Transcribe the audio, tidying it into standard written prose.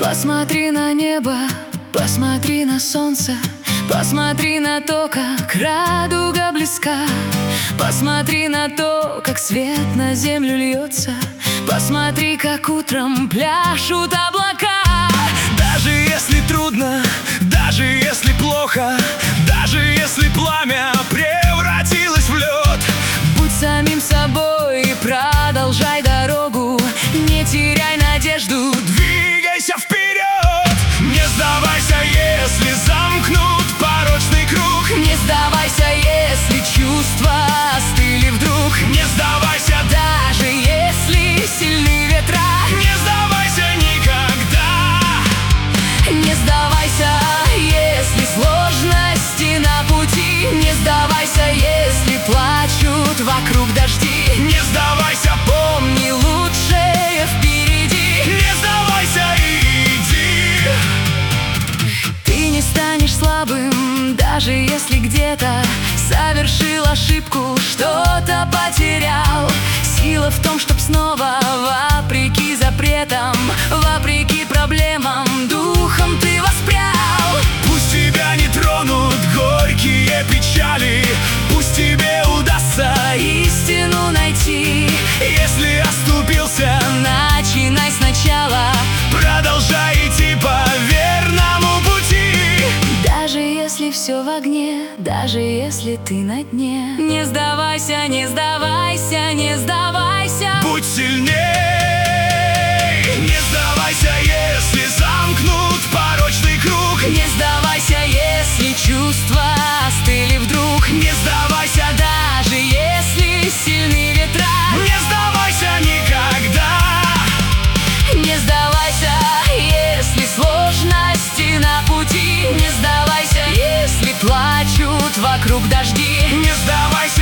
Посмотри на небо, посмотри на солнце, посмотри на то, как радуга близка. Посмотри на то, как свет на землю льется. Посмотри, как утром пляшут облака. Даже если трудно, даже если плохо, даже если пламя превратилось в лед, будь самим собой и продолжай дорогу. Не теряй надежду, двигайся вперед. Не сдавайся, если замкнут порочный круг. не сдавайся, если чувства остыли вдруг. Не сдавайся, Даже если сильны ветра, не сдавайся никогда. не сдавайся, если сложности на пути. Не сдавайся, если плачут вокруг дожди. Не сдавайся, Помни, лучшее впереди. не сдавайся и иди. Ты не станешь слабым, даже если где-то совершил ошибку, что-то потерял. Сила в том, чтоб снова, вопреки запретам, вопреки проблемам, духом ты воспрял. Пусть тебя не тронут горькие печали, пусть тебе удастся Истину найти. если оступился, Начинай сначала, продолжай идти по верному пути. даже если все в огне, даже если ты на дне. Не сдавайся, не сдавайся, не сдавайся. Будь сильней. Не сдавайся, если замкнут порочный круг. Не сдавайся, если чувства остыли вдруг. Не сдавайся, Даже если сильны ветра, не сдавайся никогда. не сдавайся, если сложности на пути. Не сдавайся, если плачут вокруг дожди. Не сдавайся,